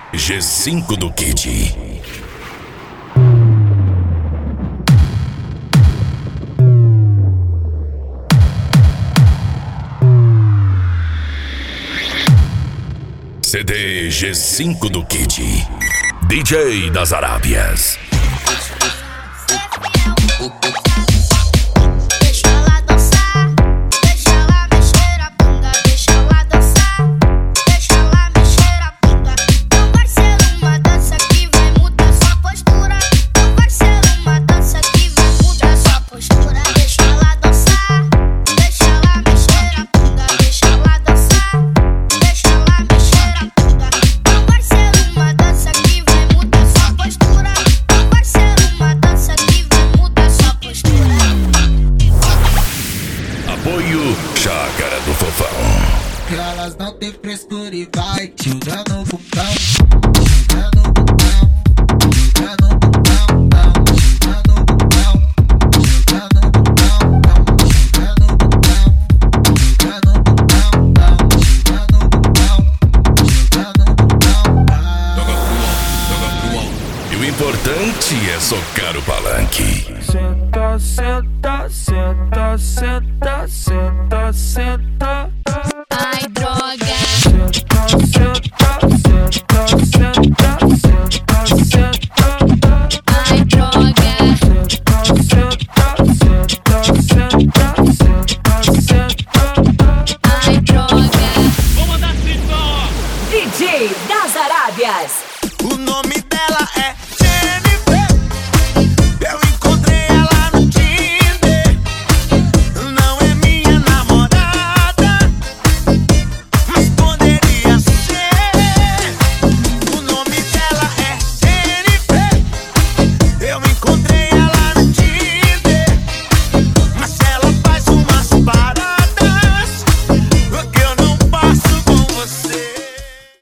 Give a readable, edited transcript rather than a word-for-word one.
G5 do Kid. CD G5 do Kid, DJ das Arábias. Deixa ela dançar, deixa ela mexer a bunda, deixa ela dançar, deixa ela mexer a bunda. Não vai ser uma dança que vai mudar sua postura. Não vai ser uma dança que vai mudar sua postura. Deixa ela dançar, deixa ela mexer a bunda, deixa ela dançar, deixa ela mexer a bunda. Não vai ser uma dança que vai mudar sua postura. Não vai ser uma dança que vai mudar sua postura. Apoio Chácara do Fofão. Elas não tem frescura e vai jogando o botão, jogando o botão, jogando o botão, jogando o botão, jogando o botão, jogando o botão, jogando o botão, jogando o botão, jogando o botão. Joga pro alto. E o importante é socar o palanque. Senta, senta, senta, senta, senta, senta. Ai, droga. Senta, senta, senta, senta, senta, senta. Ai, droga. Senta, senta, senta, senta, senta, senta. Ai, droga. DJ das Arábias. O nome dela é